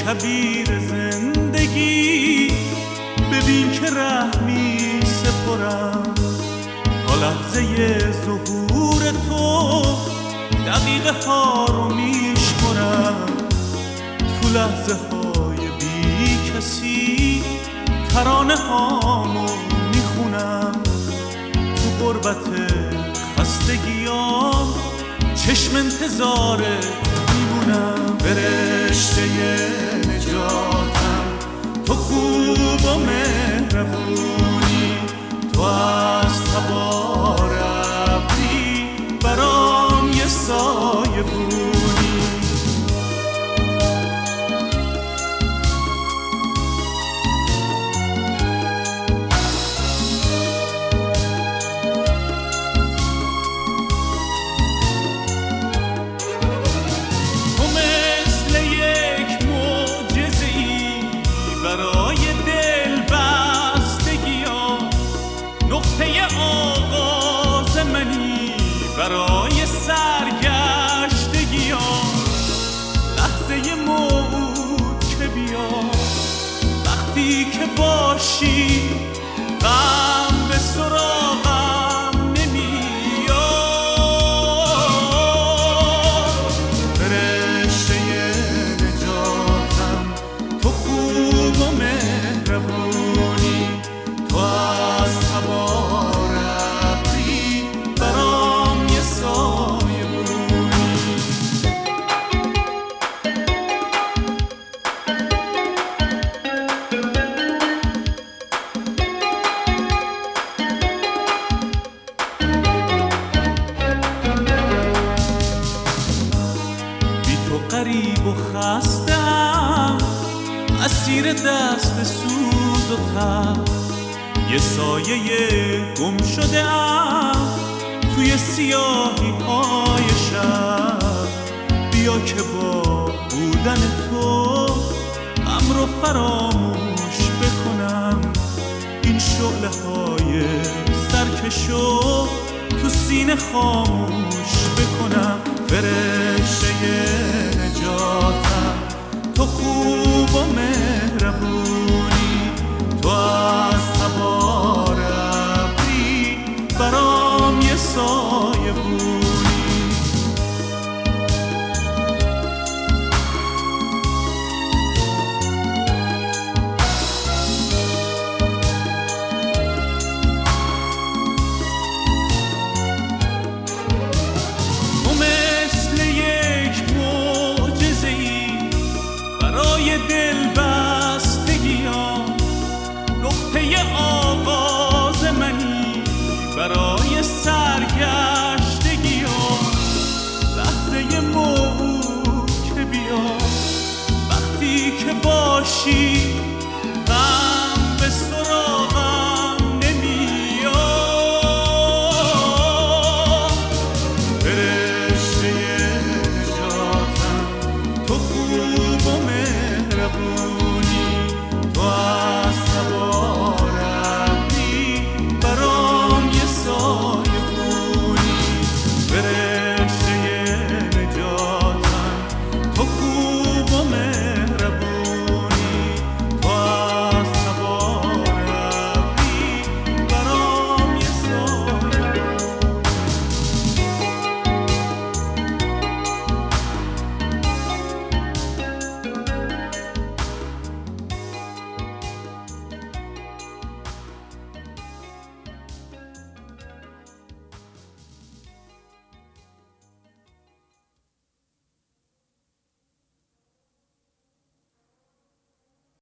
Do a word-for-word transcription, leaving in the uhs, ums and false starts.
شبیر زندگی ببین که رحمی سپرم تا لحظه ظهور تو دقیقه ها رو میشمرم تو لحظه های بی کسی ترانه هامو میخونم تو غربت خستگیام چشم انتظارت میمونم فرشته نجاتم تو خوب و مهربونی تو از تبار ابری برام یه سایه بودی برای دل بستگی‌ها نقطه آغاز منی برای سرگشتگی‌ها لحظه موعود که بیا وقتی که باشی غم به سراغم نمیاد فرشته نجاتم تو خوب و مهربونی تو از تبار ابری برام یه سایه بودی بی تو غریب و خستم اسیر دست سوز و تب یه سایه گم شده ام توی سیاهی های شب بیا که با بودن تو غم رو فراموش بکنم این شعله های سرکشو تو سینه خاموش بکنم فرشته نجاتم تو خوب و مهربونی تو از تبار ابری برام یه سایه بودی تو مثل یک معجزه‌ای برای دل بستگی‌ها نقطه آغاز منی برای سرگشتگی‌ها لحظه موعود که بیا وقتی که باشی